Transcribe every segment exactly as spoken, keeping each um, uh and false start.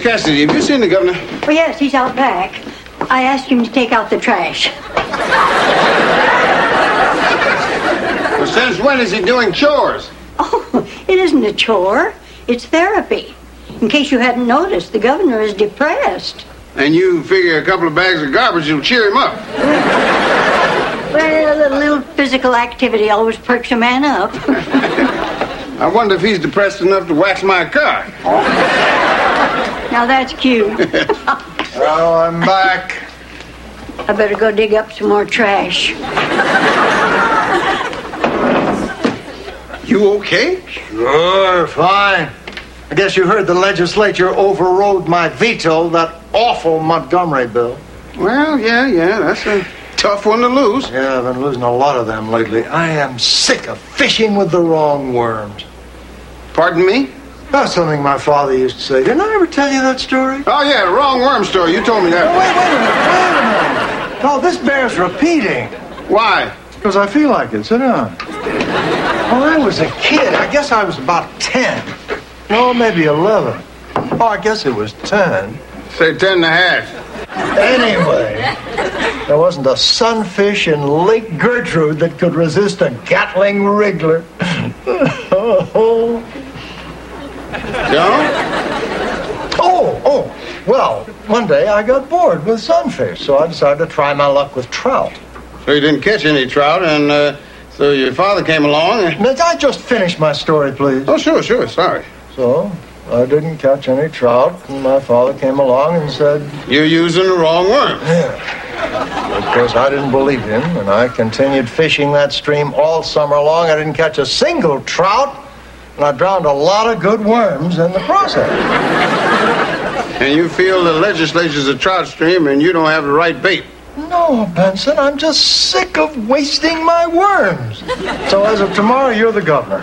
Cassidy, have you seen the governor? Oh, yes, he's out back. I asked him to take out the trash. Well, since when is he doing chores? Oh, it isn't a chore. It's therapy. In case you hadn't noticed, the governor is depressed. And you figure a couple of bags of garbage will cheer him up. Well, a little physical activity always perks a man up. I wonder if he's depressed enough to wax my car. Now that's cute. Well, I'm back. I better go dig up some more trash. You okay? Sure, fine. I guess you heard the legislature overrode my veto of that awful Montgomery bill. Well, yeah, yeah, that's a tough one to lose. Yeah, I've been losing a lot of them lately. I am sick of fishing with the wrong worms. Pardon me? That's something my father used to say. Didn't I ever tell you that story? Oh, yeah, the wrong worm story. You told me that. Oh, wait, wait a minute, wait a minute. No, this bears repeating. Why? Because I feel like it. Sit down. When I was a kid, I guess I was about ten. No, maybe eleven. Oh, I guess it was ten. Say ten and a half. Anyway, there wasn't a sunfish in Lake Gertrude that could resist a Gatling wriggler. Oh, oh, oh. Well, one day I got bored with sunfish, so I decided to try my luck with trout. So you didn't catch any trout, and uh, so your father came along and... May I just finish my story, please? Oh, sure, sure, sorry. So, I didn't catch any trout, and my father came along and said... You're using the wrong worm. Yeah. Of course, I didn't believe him, and I continued fishing that stream all summer long. I didn't catch a single trout, and I drowned a lot of good worms in the process. And you feel the legislature's a trout stream and you don't have the right bait. No, Benson, I'm just sick of wasting my worms. So as of tomorrow, you're the governor.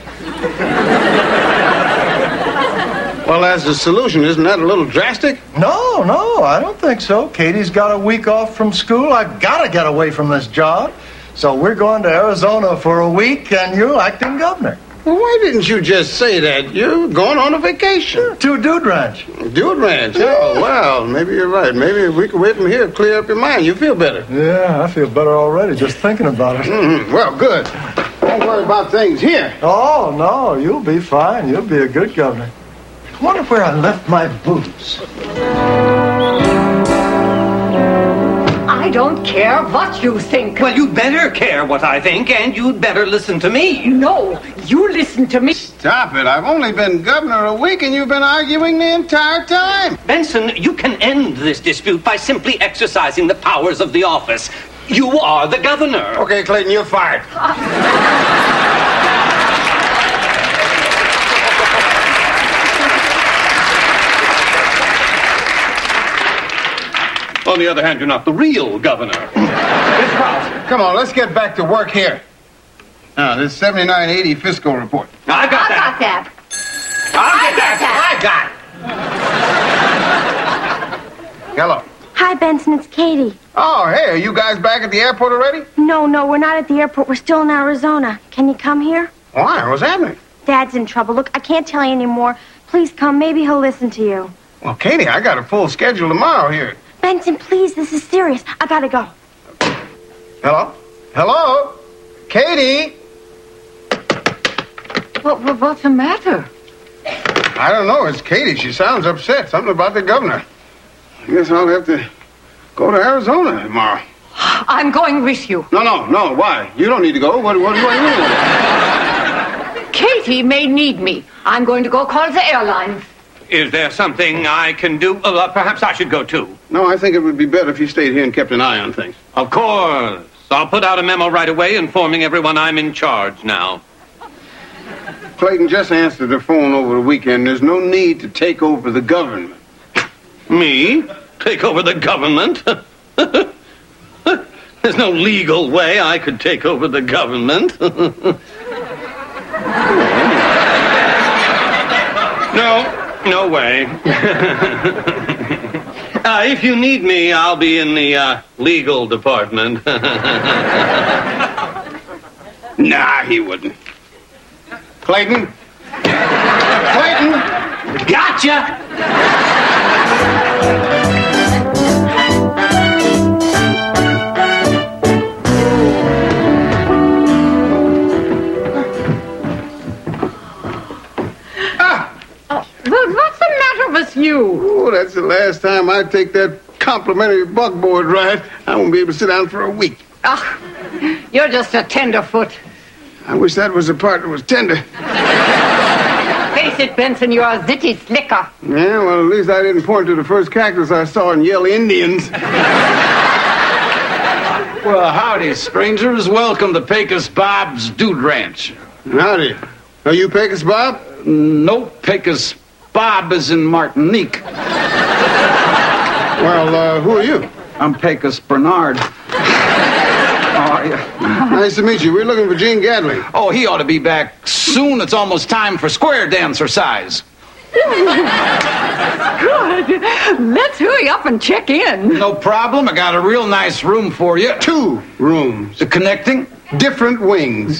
Well, as a solution, isn't that a little drastic? No, no, I don't think so. Katie's got a week off from school. I've got to get away from this job. So we're going to Arizona for a week, and you're acting governor. Well, why didn't you just say that? You're going on a vacation. Sure, to a dude ranch. Dude ranch? Oh, well, maybe you're right. Maybe if we could wait from here, clear up your mind. You feel better. Yeah, I feel better already just thinking about it. Mm-hmm. Well, good. Don't worry about things here. Oh, no, you'll be fine. You'll be a good governor. I wonder where I left my boots. I don't care what you think. Well, you'd better care what I think, and you'd better listen to me. No, you listen to me. Stop it. I've only been governor a week, and you've been arguing the entire time. Benson, you can end this dispute by simply exercising the powers of the office. You are the governor. Okay, Clayton, you're fired. On the other hand, you're not the real governor. Miss Rouse, come on, let's get back to work here. Now, this seventy-nine eighty fiscal report. I got I that. got that. I got that. I got it. Hello. Hi, Benson. It's Katie. Oh, hey, are you guys back at the airport already? No, no, we're not at the airport. We're still in Arizona. Can you come here? Why? What's happening? Dad's in trouble. Look, I can't tell you anymore. Please come. Maybe he'll listen to you. Well, Katie, I got a full schedule tomorrow here. Benson, please. This is serious. I gotta go. Hello? Hello? Katie? What, what, what's the matter? I don't know. It's Katie. She sounds upset. Something about the governor. I guess I'll have to go to Arizona tomorrow. I'm going with you. No, no, no. Why? You don't need to go. What, what do I need? Katie may need me. I'm going to go call the airline. Is there something I can do? Uh, perhaps I should go, too. No, I think it would be better if you stayed here and kept an eye on things. Of course. I'll put out a memo right away informing everyone I'm in charge now. Clayton just answered the phone over the weekend. There's no need to take over the government. Me? Take over the government? There's no legal way I could take over the government. No, no way. uh, if you need me, I'll be in the uh, legal department. Nah, he wouldn't. Clayton? Clayton? Gotcha! What's the matter with you? Oh, that's the last time I take that complimentary buckboard ride. I won't be able to sit down for a week. Ah, you're just a tenderfoot. I wish that was the part that was tender. Face it, Benson, you're a zitty slicker. Yeah, well, at least I didn't point to the first cactus I saw and yell Indians. Well, howdy, strangers. Welcome to Pecos Bob's Dude Ranch. Howdy. Are you Pecos Bob? Nope, Pecos Bob is in Martinique. Well, uh, who are you? I'm Pecos Bernard. How are you? Nice to meet you. We're looking for Gene Gatling. Oh, he ought to be back soon. It's almost time for square dancer size. Good. Let's hurry up and check in. No problem. I got a real nice room for you. Two rooms. The connecting? Different wings.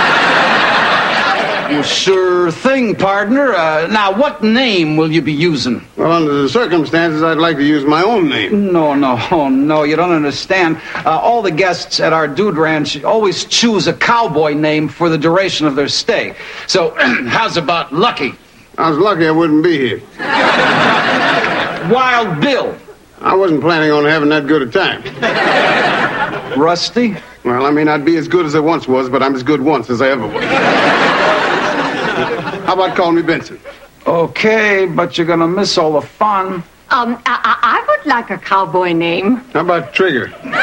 Well, sure thing, partner. Uh, now, what name will you be using? Well, under the circumstances, I'd like to use my own name. No, no, oh, no, you don't understand. Uh, all the guests at our Dude Ranch always choose a cowboy name for the duration of their stay. So, how's about Lucky? I was lucky I wouldn't be here. Wild Bill? I wasn't planning on having that good a time. Rusty? Well, I may not be as good as I once was, but I'm as good once as I ever was. How about calling me Benson? Okay, but you're gonna miss all the fun. Um, I, I, I would like a cowboy name. How about Trigger?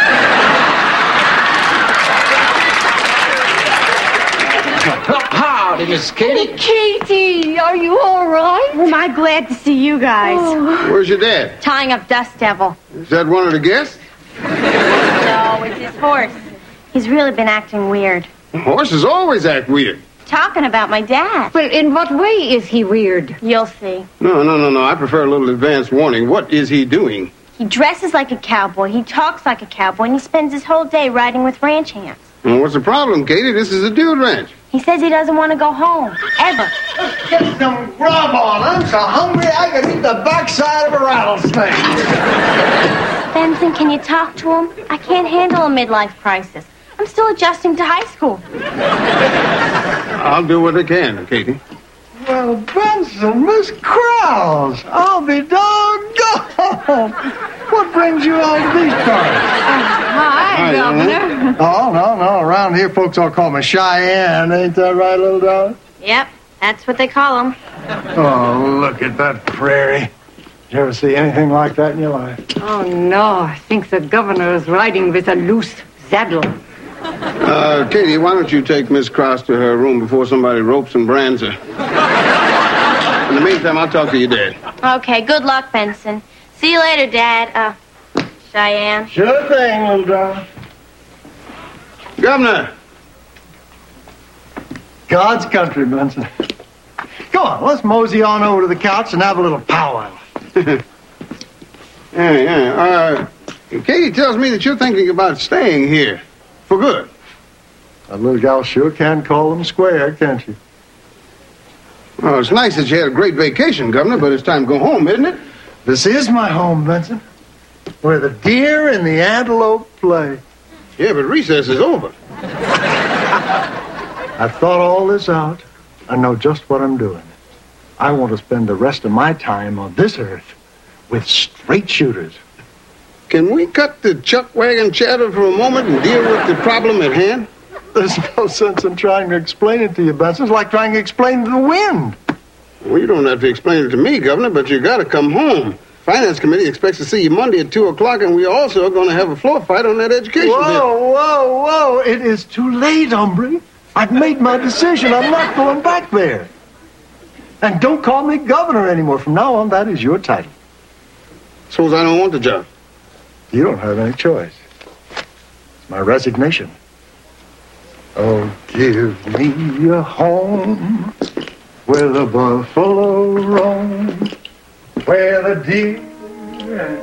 Howdy, Miss Katie. Katie, are you all right? Am I glad to see you guys? Where's your dad? Tying up Dust Devil. Is that one of the guests? No, it's his horse. He's really been acting weird. Horses always act weird. Talking about my dad. Well, in what way is he weird? You'll see. No, no, no, no. I prefer a little advance warning. What is he doing? He dresses like a cowboy, he talks like a cowboy, and he spends his whole day riding with ranch hands. Well, what's the problem, Katie? This is a dude ranch. He says he doesn't want to go home, ever. Get some grub on. I'm so hungry I could eat the backside of a rattlesnake. Benson, can you talk to him? I can't handle a midlife crisis. I'm still adjusting to high school. I'll do what I can, Katie. Well, Benson, Miss Krause, I'll be doggone. What brings you all to these parties? Hi, Hi, Governor. Oh, no, no. Around here, folks all call me Cheyenne. Ain't that right, little darling? Yep, that's what they call him. Oh, look at that prairie. You ever see anything like that in your life? Oh, no. I think the governor is riding with a loose saddle. Uh, Katie, why don't you take Miss Cross to her room before somebody ropes and brands her? In the meantime, I'll talk to your dad. Okay, good luck, Benson. See you later, Dad. Uh, Cheyenne. Sure thing, little darling. Governor! God's country, Benson. Go on, let's mosey on over to the couch and have a little powwow. Yeah, yeah. Uh, Katie tells me that you're thinking about staying here. For good. That little gal sure can call them square, can't she? Well, it's nice that you had a great vacation, Governor, but it's time to go home, isn't it? This is my home, Benson. Where the deer and the antelope play. Yeah, but recess is over. I've thought all this out. I know just what I'm doing. I want to spend the rest of my time on this earth with straight shooters. Can we cut the chuck wagon chatter for a moment and deal with the problem at hand? There's no sense in trying to explain it to you, Benson. It's like trying to explain the wind. Well, you don't have to explain it to me, Governor, but you got to come home. Finance Committee expects to see you Monday at two o'clock, and we also are going to have a floor fight on that education Whoa, bill. whoa, whoa. It is too late, hombre. I've made my decision. I'm not going back there. And don't call me governor anymore. From now on, that is your title. Suppose I don't want the job. You don't have any choice. It's my resignation. Oh, give me a home where the buffalo roam, where the deer and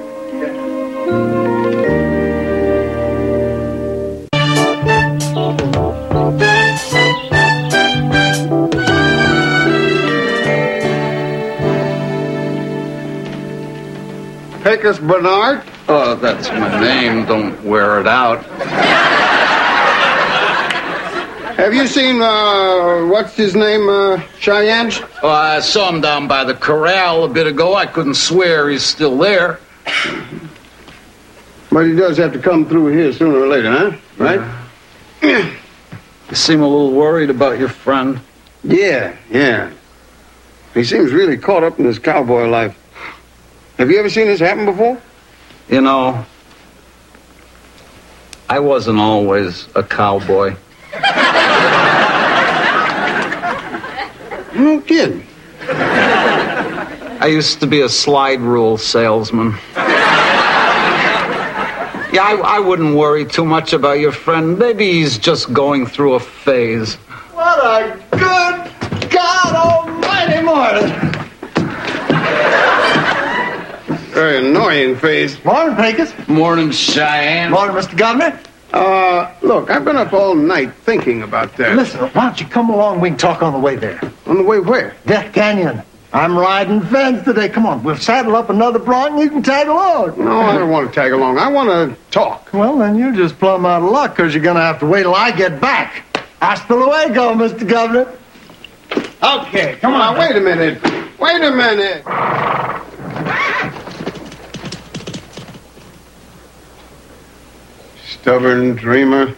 Pecos Bernard? Oh, that's my name. Don't wear it out. Have you seen, uh, what's his name, uh, Cheyenne? Oh, I saw him down by the corral a bit ago. I couldn't swear he's still there. But he does have to come through here sooner or later, huh? Right? Yeah. You seem a little worried about your friend. Yeah, yeah. He seems really caught up in his cowboy life. Have you ever seen this happen before? You know, I wasn't always a cowboy. No kidding. I used to be a slide rule salesman. Yeah, I, I wouldn't worry too much about your friend. Maybe he's just going through a phase. What a good God almighty morning. Very annoying phase. Morning, Pecos. Morning, Cheyenne. Morning, Mister Governor. Uh, look, I've been up all night thinking about that. Listen, why don't you come along? We can talk on the way there. On the way where? Death Canyon. I'm riding fence today. Come on, we'll saddle up another bronc and you can tag along. No, I don't want to tag along. I want to talk. Well, then you're just plumb out of luck because you're going to have to wait till I get back. Hasta luego, Mister Governor. Okay, come Now, on. wait a minute. Wait a minute. Stubborn dreamer.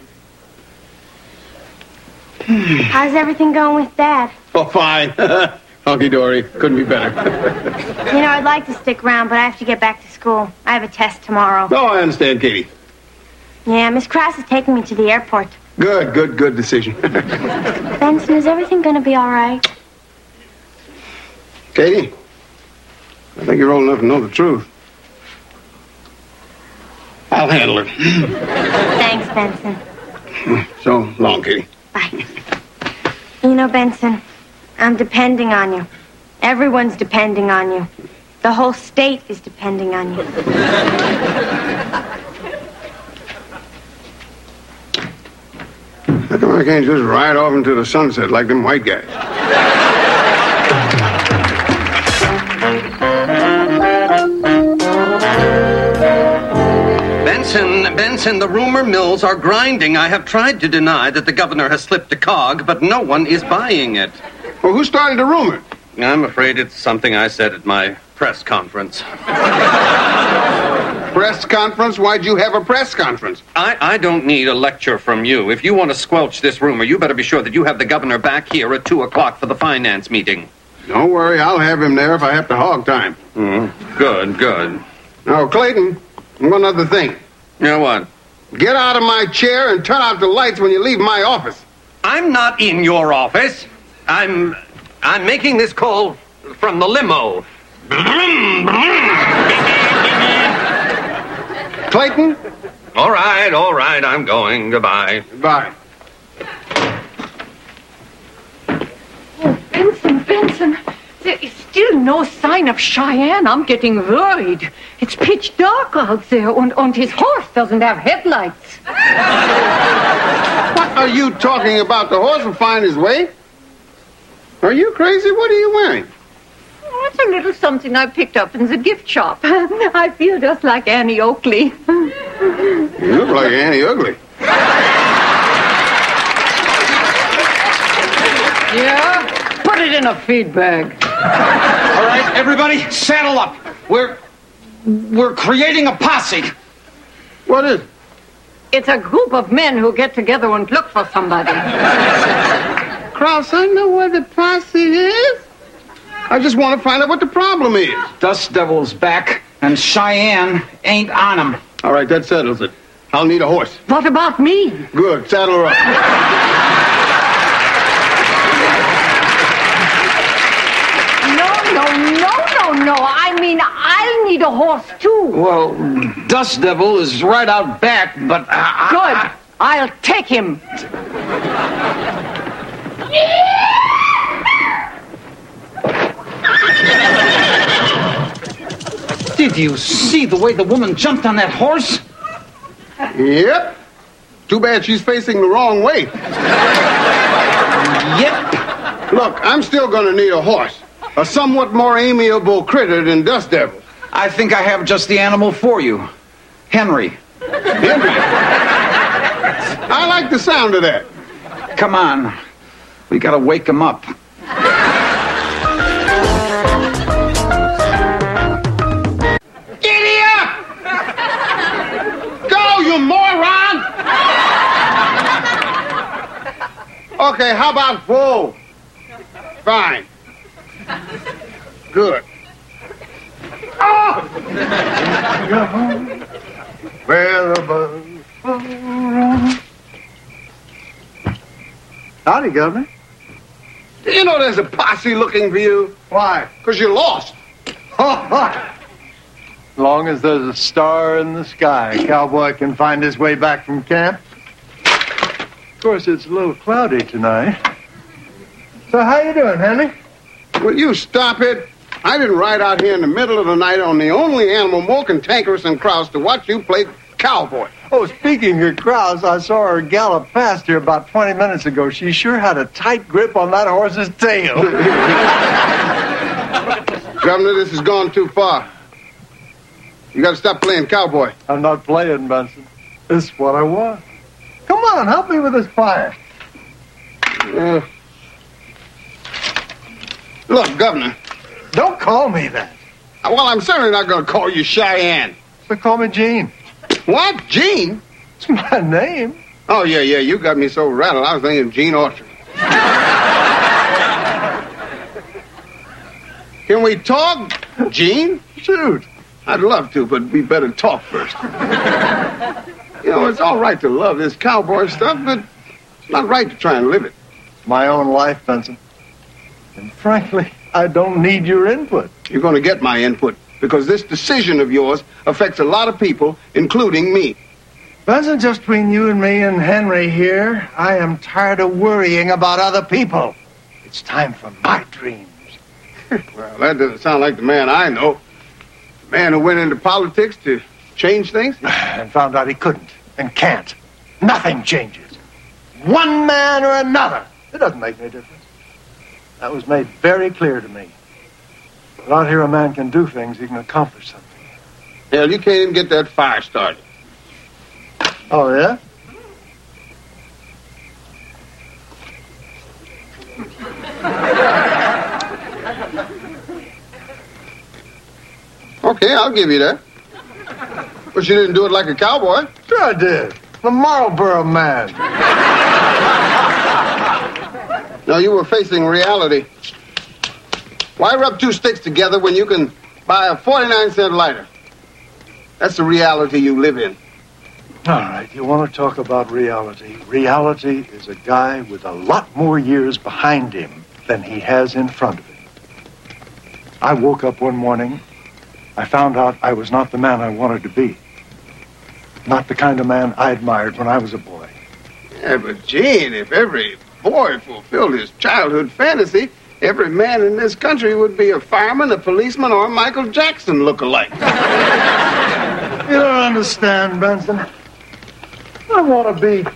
How's everything going with Dad? Oh, fine. Hunky-dory. Couldn't be better. You know, I'd like to stick around, but I have to get back to school. I have a test tomorrow. No, I understand, Katie. Yeah, Miss Kraus is taking me to the airport. Good, good, good decision. Benson, is everything going to be all right? Katie, I think you're old enough to know the truth. I'll handle it. Thanks, Benson. So long, Katie. Bye. You know, Benson, I'm depending on you. Everyone's depending on you. The whole state is depending on you. How come I can't just ride off into the sunset like them white guys? Benson, Benson, the rumor mills are grinding. I have tried to deny that the governor has slipped a cog, but no one is buying it. Well, who started the rumor? I'm afraid it's something I said at my press conference. Press conference? Why'd you have a press conference? I, I don't need a lecture from you. If you want to squelch this rumor, you better be sure that you have the governor back here at two o'clock for the finance meeting. Don't worry, I'll have him there if I have to hog time. Mm, good, good. Now, Clayton, one other thing. You know what? Get out of my chair and turn out the lights when you leave my office. I'm not in your office. I'm... I'm making this call from the limo. Clayton? All right, all right, I'm going. Goodbye. Goodbye. Oh, Benson, Benson. There is still no sign of Cheyenne. I'm getting worried. It's pitch dark out there, and, and his horse doesn't have headlights. What are you talking about? The horse will find his way. Are you crazy? What are you wearing? Oh, it's a little something I picked up in the gift shop. I feel just like Annie Oakley. You look like Annie Ugly. Yeah? Put it in a feed bag. All right, everybody, saddle up. We're we're creating a posse. What is it? It's a group of men who get together and look for somebody. Krause, I know where the posse is. I just want to find out what the problem is. Dust Devil's back, and Cheyenne ain't on him. All right, that settles it. I'll need a horse. What about me? Good, saddle her up. No, no, no, no, no. I mean, I'll need a horse, too. Well, Dust Devil is right out back, but... Uh, Good. I, I'll take him. Did you see the way the woman jumped on that horse? Yep. Too bad she's facing the wrong way. Yep. Look, I'm still going to need a horse. A somewhat more amiable critter than Dust Devil. I think I have just the animal for you. Henry. Henry? I like the sound of that. Come on. We gotta wake him up. Giddy up! Go, you moron! Okay, how about whoa? Fine. Good. Oh! Where the birds fly. Howdy, Governor. You know there's a posse looking for you. Why? Because you're lost. As long as there's a star in the sky, a cowboy can find his way back from camp. Of course, it's a little cloudy tonight. So how you doing, Henry? Will you stop it? I didn't ride out here in the middle of the night on the only animal more cantankerous than Krause to watch you play cowboy. Oh, speaking of Krause, I saw her gallop past here about twenty minutes ago. She sure had a tight grip on that horse's tail. Governor, this has gone too far. You got to stop playing cowboy. I'm not playing, Benson. This is what I want. Come on, help me with this fire. Uh, look, Governor. Don't call me that. Well, I'm certainly not going to call you Cheyenne. So call me Gene. What? Gene? It's my name. Oh, yeah, yeah. You got me so rattled. I was thinking Gene Autry. Can we talk, Gene? Shoot. I'd love to, but we better talk first. You know, it's all right to love this cowboy stuff, but it's not right to try and live it. My own life, Benson. And frankly, I don't need your input. You're going to get my input, because this decision of yours affects a lot of people, including me. Benson, just between you and me and Henry here, I am tired of worrying about other people. It's time for my dreams. Well, that doesn't sound like the man I know. The man who went into politics to change things. And found out he couldn't and can't. Nothing changes. One man or another. It doesn't make any difference. That was made very clear to me. But out here a man can do things, he can accomplish something. Hell, you can't even get that fire started. Oh, yeah? Okay, I'll give you that. But you didn't do it like a cowboy. Sure I did. The Marlboro man. No, you were facing reality. Why rub two sticks together when you can buy a forty-nine cent lighter? That's the reality you live in. All right, you want to talk about reality. Reality is a guy with a lot more years behind him than he has in front of him. I woke up one morning. I found out I was not the man I wanted to be. Not the kind of man I admired when I was a boy. Yeah, but Gene, if every boy fulfilled his childhood fantasy, every man in this country would be a fireman, a policeman, or a Michael Jackson look-alike. You don't understand, Benson. I want to be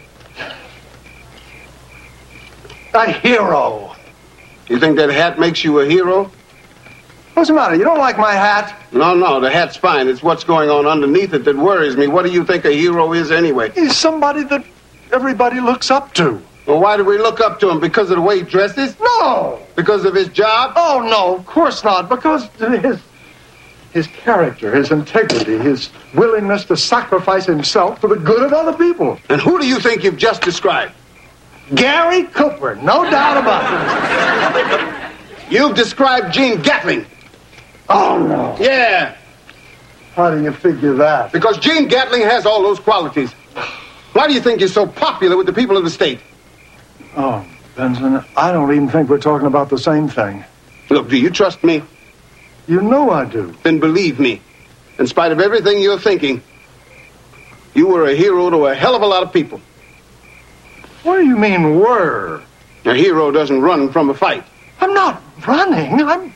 a hero. You think that hat makes you a hero? What's the matter? You don't like my hat? No, no, the hat's fine. It's what's going on underneath it that worries me. What do you think a hero is anyway? He's somebody that everybody looks up to. Well, why do we look up to him? Because of the way he dresses? No! Because of his job? Oh, no, of course not. Because his, his character, his integrity, his willingness to sacrifice himself for the good of other people. And who do you think you've just described? Gary Cooper, no doubt about it. You've described Gene Gatling. Oh, no. Yeah. How do you figure that? Because Gene Gatling has all those qualities. Why do you think you're so popular with the people of the state? Oh, Benson, I don't even think we're talking about the same thing. Look, do you trust me? You know I do. Then believe me. In spite of everything you're thinking, you were a hero to a hell of a lot of people. What do you mean, were? A hero doesn't run from a fight. I'm not running. I'm...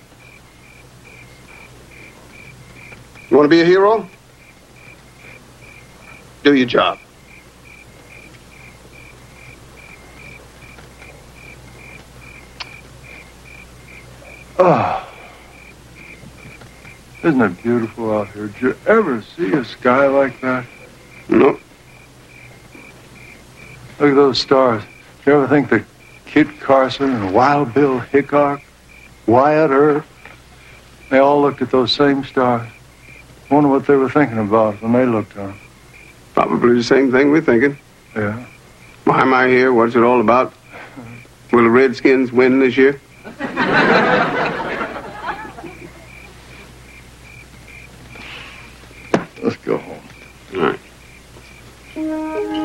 You want to be a hero? Do your job. Oh. Isn't it beautiful out here? Did you ever see a sky like that? Nope. Look at those stars. You ever think that Kit Carson and Wild Bill Hickok, Wyatt Earp, they all looked at those same stars? Wonder what they were thinking about when they looked at them. Probably the same thing we're thinking. Yeah. Why am I here? What's it all about? Will the Redskins win this year? Let's go home. All right.